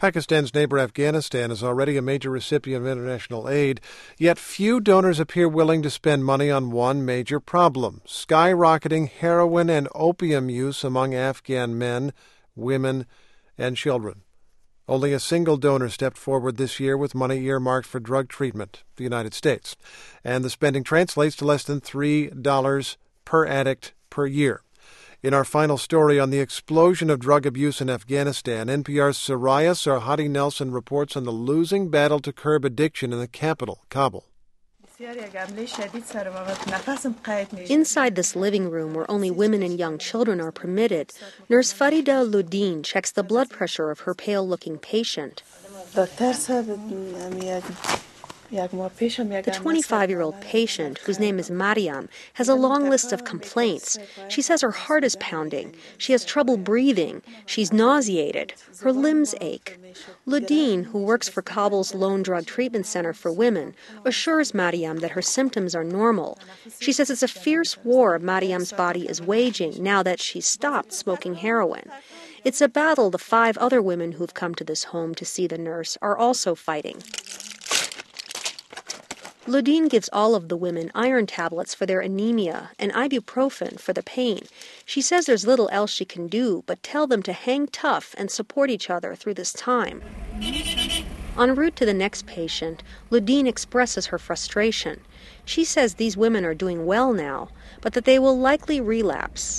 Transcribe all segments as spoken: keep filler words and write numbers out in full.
Pakistan's neighbor Afghanistan is already a major recipient of international aid, yet few donors appear willing to spend money on one major problem: skyrocketing heroin and opium use among Afghan men, women, and children. Only a single donor stepped forward this year with money earmarked for drug treatment, the United States, and the spending translates to less than three dollars per addict per year. In our final story on the explosion of drug abuse in Afghanistan, N P R's Soraya Sarhadi Nelson reports on the losing battle to curb addiction in the capital, Kabul. Inside this living room where only women and young children are permitted, Nurse Farida Ludin checks the blood pressure of her pale-looking patient. The twenty-five-year-old patient, whose name is Mariam, has a long list of complaints. She says her heart is pounding, she has trouble breathing, she's nauseated, her limbs ache. Ludin, who works for Kabul's lone drug treatment center for women, assures Mariam that her symptoms are normal. She says it's a fierce war Mariam's body is waging now that she's stopped smoking heroin. It's a battle the five other women who've come to this home to see the nurse are also fighting. Ludin gives all of the women iron tablets for their anemia and ibuprofen for the pain. She says there's little else she can do but tell them to hang tough and support each other through this time. En route to the next patient, Ludin expresses her frustration. She says these women are doing well now, but that they will likely relapse.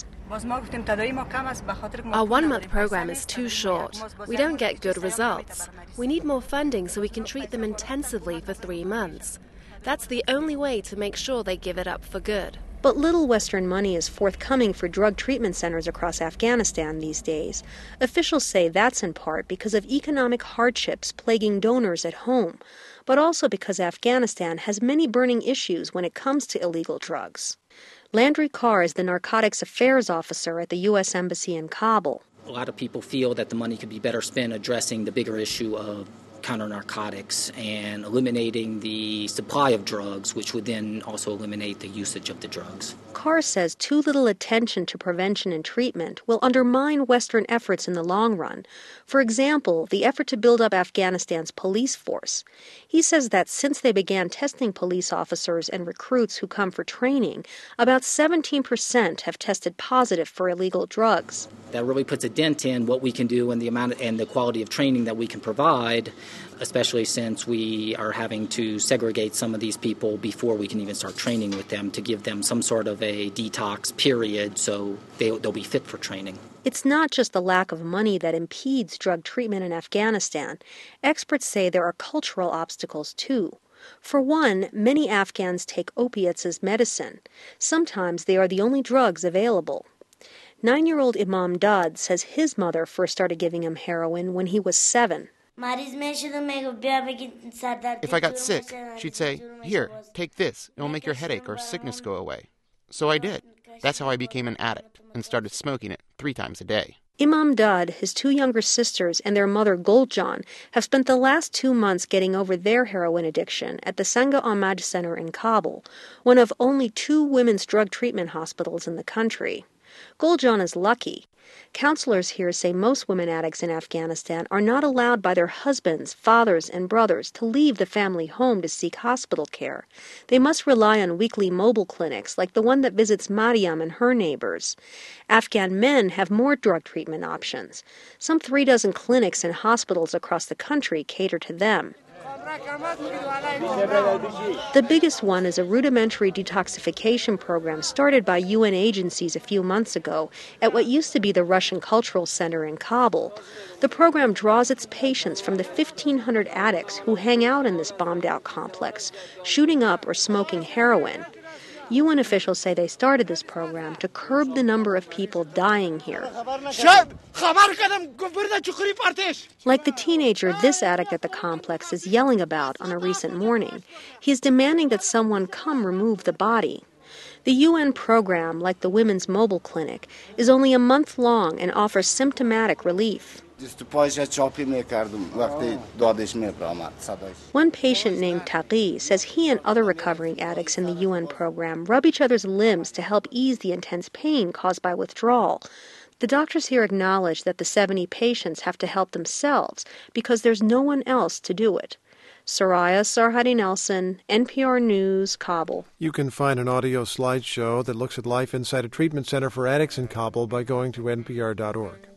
Our one-month program is too short. We don't get good results. We need more funding so we can treat them intensively for three months. That's the only way to make sure they give it up for good. But little Western money is forthcoming for drug treatment centers across Afghanistan these days. Officials say that's in part because of economic hardships plaguing donors at home, but also because Afghanistan has many burning issues when it comes to illegal drugs. Landry Carr is the narcotics affairs officer at the U S Embassy in Kabul. A lot of people feel that the money could be better spent addressing the bigger issue of counter-narcotics and eliminating the supply of drugs, which would then also eliminate the usage of the drugs. Carr says too little attention to prevention and treatment will undermine Western efforts in the long run. For example, the effort to build up Afghanistan's police force. He says that since they began testing police officers and recruits who come for training, about seventeen percent have tested positive for illegal drugs. That really puts a dent in what we can do and the amount of, and the quality of training that we can provide, especially since we are having to segregate some of these people before we can even start training with them to give them some sort of a detox period so they, they'll be fit for training. It's not just the lack of money that impedes drug treatment in Afghanistan. Experts say there are cultural obstacles, too. For one, many Afghans take opiates as medicine. Sometimes they are the only drugs available. Nine-year-old Imam Dad says his mother first started giving him heroin when he was seven. If I got sick, she'd say, "Here, take this. It'll make your headache or sickness go away." So I did. That's how I became an addict and started smoking it three times a day. Imam Dad, his two younger sisters, and their mother Guljan have spent the last two months getting over their heroin addiction at the Sanga Ahmad Center in Kabul, one of only two women's drug treatment hospitals in the country. Guljan is lucky. Counselors here say most women addicts in Afghanistan are not allowed by their husbands, fathers, and brothers to leave the family home to seek hospital care. They must rely on weekly mobile clinics like the one that visits Mariam and her neighbors. Afghan men have more drug treatment options. Some three dozen clinics and hospitals across the country cater to them. The biggest one is a rudimentary detoxification program started by U N agencies a few months ago at what used to be the Russian Cultural Center in Kabul. The program draws its patients from the fifteen hundred addicts who hang out in this bombed-out complex, shooting up or smoking heroin. U N officials say they started this program to curb the number of people dying here. Like the teenager this addict at the complex is yelling about on a recent morning. He is demanding that someone come remove the body. The U N program, like the Women's Mobile Clinic, is only a month long and offers symptomatic relief. One patient named Taqi says he and other recovering addicts in the U N program rub each other's limbs to help ease the intense pain caused by withdrawal. The doctors here acknowledge that the seventy patients have to help themselves because there's no one else to do it. Soraya Sarhadi Nelson, N P R News, Kabul. You can find an audio slideshow that looks at life inside a treatment center for addicts in Kabul by going to N P R dot org.